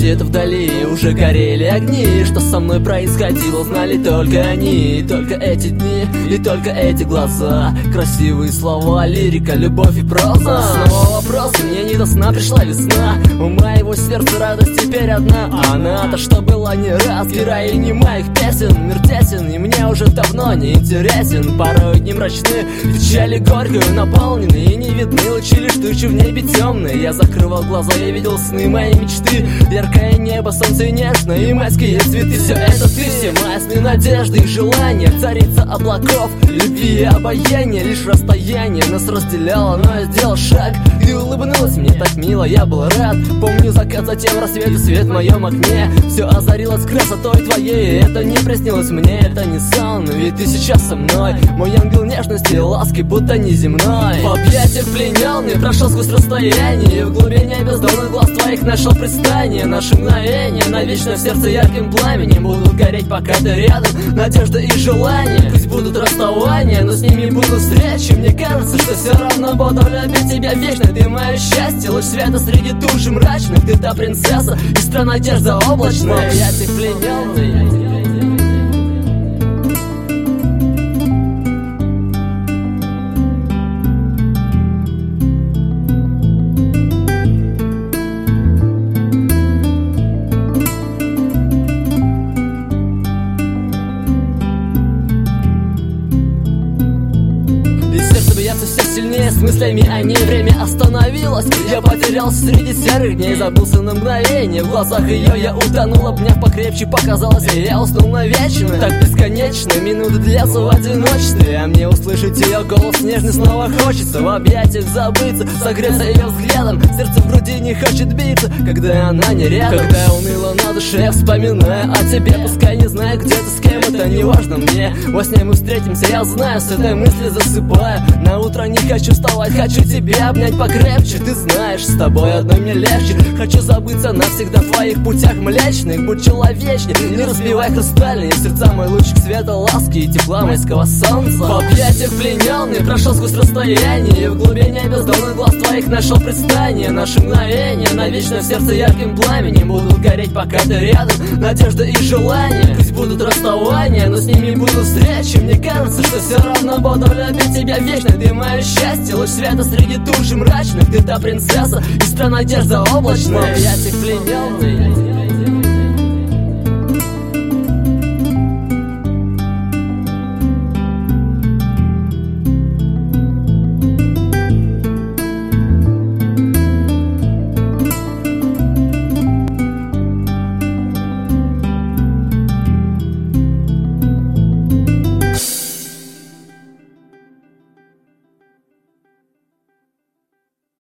где-то вдали уже горели огни. Что со мной происходило, знали только они. Только эти дни и только эти глаза. Красивые слова, лирика, любовь и проза. Снова вопрос, мне не до сна пришла весна. У моего сердца радость теперь одна. Она-то, что была не раз героиней моих песен. Мир тесен и мне уже давно не интересен. Порой дни мрачны, печали горькою наполнены. И не видны лучи, лишь тучи в небе темные. Я закрывал глаза, я видел сны, мои мечты. Яркое небо, солнце нежно и майские цветы. Все это ты, все мои сны, надежды и желания. Царица облаков, любви и обаяния. Лишь расстояние нас разделяло, но я сделал шаг. Ты улыбнулась мне так мило, я был рад. Помню закат, затем рассвет и свет в моем окне. Все озарилось красотой твоей. Это не приснилось мне, это не сон. Ведь ты сейчас со мной, мой ангел нежности и ласки, будто неземной. В объятиях плененный прошел сквозь расстояние. В глубине бездонных глаз твоих нашел пристание. Наши мгновения навечно в сердце ярким пламенем будут гореть, пока ты рядом. Надежда и желание, пусть будут расставания, но с ними будут встречи. Мне кажется, что все равно буду любить тебя вечно. Ты мое счастье, луч света среди души мрачных. Ты та принцесса и страна надежда облачная. В объятиях плененный. Все сильнее с мыслями о ней. Время остановилось, я потерялся среди серых дней. Забылся на мгновение, в глазах ее я утонул. Обняв покрепче, показалось, я уснул навечно. Так бесконечно, минуты длятся в одиночестве. А мне услышать ее голос нежный снова хочется. В объятиях забыться, согреться ее взглядом. Сердце в груди не хочет биться, когда она не рядом. Когда уныло на душе, я вспоминаю о тебе. Пускай не знаю, где ты, с кем, это не важно мне. Во сне мы встретимся, я знаю, с этой мысли засыпаю. На утро не хочу вставать, хочу тебя обнять покрепче. Ты знаешь, с тобой одной мне легче. Хочу забыться навсегда в твоих путях млечных. Будь человечней, не разбивай хрустальные сердца. Мой лучик света, ласки и тепла майского солнца. В объятиях плененный прошел сквозь расстояние. И в глубине бездонных глаз твоих нашел пристание. Наши мгновения навечно в сердце ярким пламенем будут гореть, пока ты рядом. Надежда и желание, пусть будут расставания, но с ними будут встречи. Мне кажется, что все равно буду любить тебя вечно. Ты мое счастье, луч света среди души мрачных. Ты та принцесса и страна надежда облачная. В объятиях плененный.